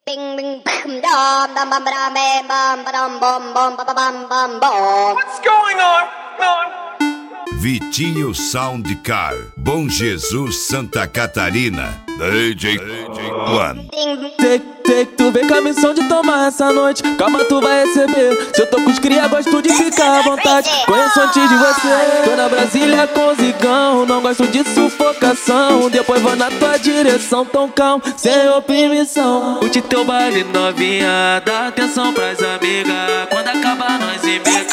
What's going on? Vitinho Soundcar, Bom Jesus, Santa Catarina, DJ One. Sei que tu vem com a missão de tomar essa noite. Calma, tu vai receber. Se eu tô com os cria, gosto de ficar à vontade. Conheço antes de você. Tô na Brasília com zigão. Não gosto de sufocação. Depois vou na tua direção, tão calmo, sem oprimição. Curte teu baile novinha, dá atenção pras amigas. Quando acabar nós embica.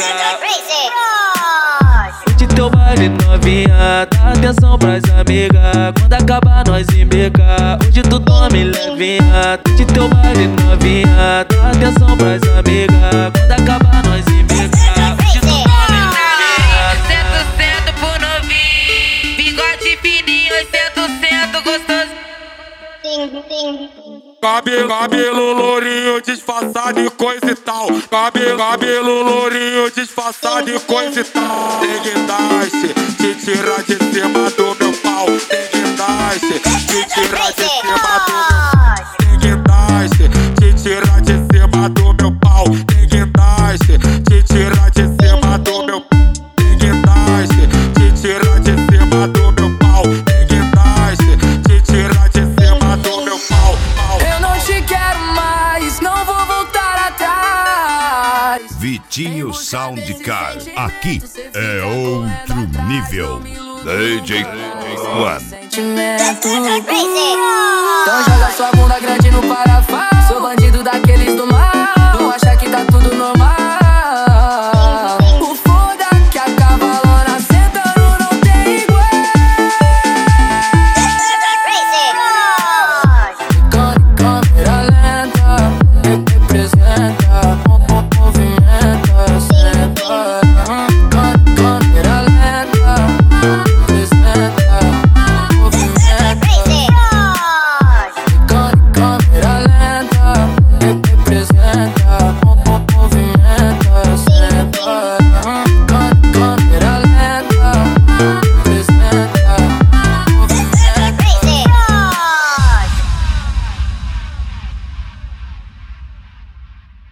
Curte teu baile novinha, dá atenção pras amigas. Quando acabar nós embica. Hoje tu dorme levinha. Curte teu baile novinha, dá atenção pras amigas. Quando acabar nós embica. Hoje tu dorme levinha. 100% pro novinho, bigode fininho, 100% gostoso. Cabelo lourinho disfarçado de coisa e tal. Cabelo lourinho disfarçado de coisa e tal. Tem guindaste, te tirar de cima do meu pau. Tem guindaste, te tirar de cima do meu pau. Tem guindaste, te tirar de cima do meu pau. Tem guindaste, te tirar de cima do meu pau. Tem guindaste, te tirar de cima do meu pau. Tem guindaste, te tirar de cima do meu pau. Eu não te quero mais, não vou voltar atrás. Vitinho Soundcar, aqui é outro nível. DJ One. Sentimento. Então joga sua bunda grande no Paraná.